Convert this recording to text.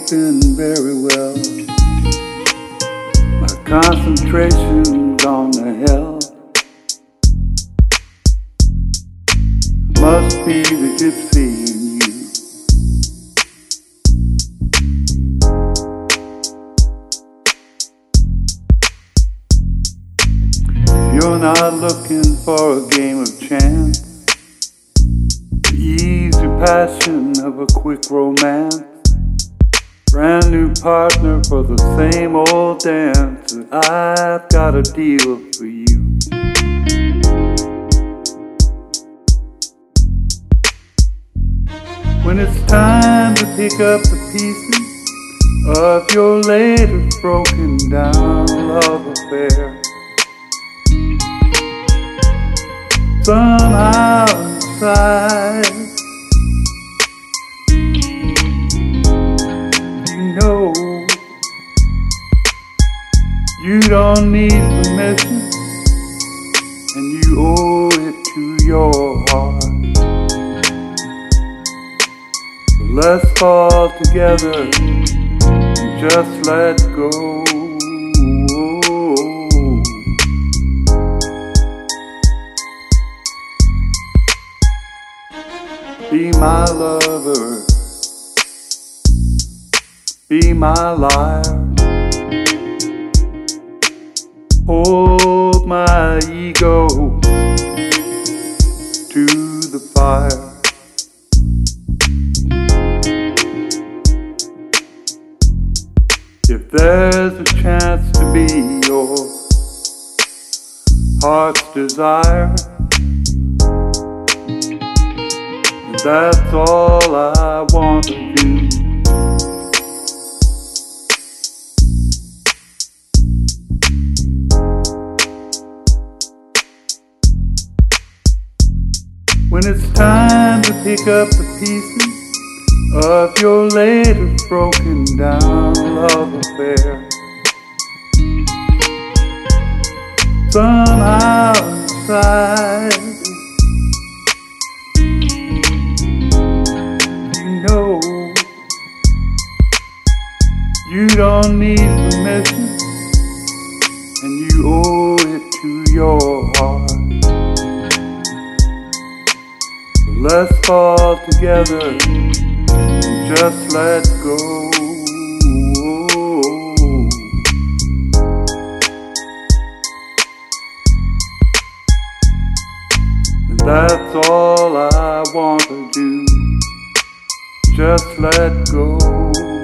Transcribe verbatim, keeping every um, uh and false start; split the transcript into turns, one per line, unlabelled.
sleeping very well. My concentration's on the hell. Must be the gypsy in you. You're not looking for a game of chance, the easy passion of a quick romance. Brand new partner for the same old dance, and I've got a deal for you. When it's time to pick up the pieces of your latest broken down love affair, somehow inside you know you don't need permission, and you owe it to your heart. Let's fall together and just let go. Be my lover, be my liar. Hold my ego to the fire. If there's a chance to be your heart's desire, that's all I want to do. When it's time to pick up the pieces of your latest broken down love affair, somehow inside you know you don't need permission, and you owe it to your heart. Let's fall together and just let go. And that's all I want to do, just let go.